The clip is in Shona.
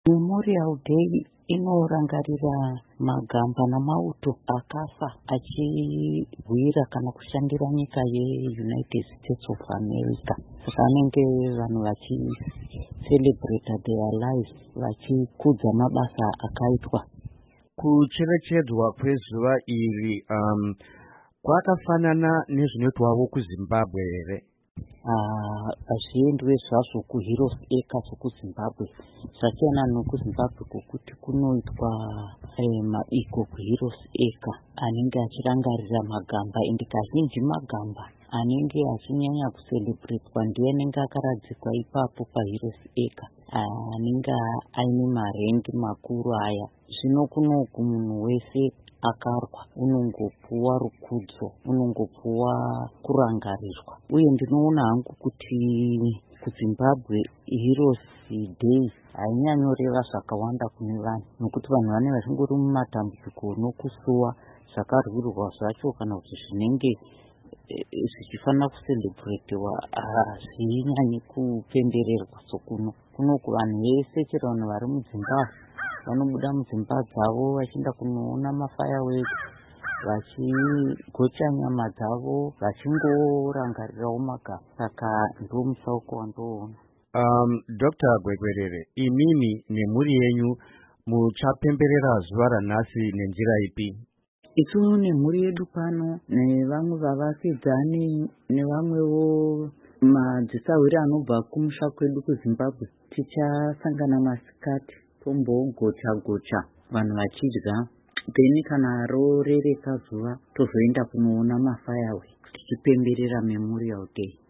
Memorial Day inorangarira magamba namauto akafa achibwira kana kushandira nyika yeUnited States of America. Vanenge vanhu vachicelebrate their lives, vachikudza mabasa akaitwa. Kucherechedzwa kwezuva iri kwakafanana nezvinoitwawo kuZimbabwe here? Azviendwe zvazvo kuHeroes Acre kuZimbabwe. Zvasiyana nokuZimbabwe kokuti kunoitwa maiko kuHeroes Acre anenge achirangarira magamba, ende kazhinji magamba anenge achinyanya kucelebratwa ndiye anenge akaradzikwa ipapo paHeroes Acre, anenge aine marengi makuru aya. Zvino kunoku munhu wese akarwa unongopuwa rukudzo, unongopuwa kurangarirwa. Uye ndinoona hangu kuti kuZimbabwe Heroes Day hainyanyoreva zvakawanda kune vanhu, nokuti vanhu vanenge vachingori mumatambudziko nokusuwa zvakarwirwa zvacho kana kuti zvinenge zvichifanira kucelebratewa hazvinyanyi kupembererwa sokuno. Kunoku vanhu vese chero vanhu vari muZimbabwe vanobuda mudzimba dzavo vachienda kunoona mafireworks, vachigocha nyama dzavo, vachingorangarirawo magamba. Saka ndo musauko wandoona. Dr. Gwegwerere, imini nemhuri yenyu muchapemberera zuva ranhasi nenjira ipi? Isu nemhuri yedu pano nevamwe vavakidzani nevamwewo madzisawiri anobva kumusha kwedu kuZimbabwe, tichasangana masikati tombogocha vanhu vachidya, then kana rorereka zuva tozoenda kunoona mafireworks tichipemberera Memorial Day.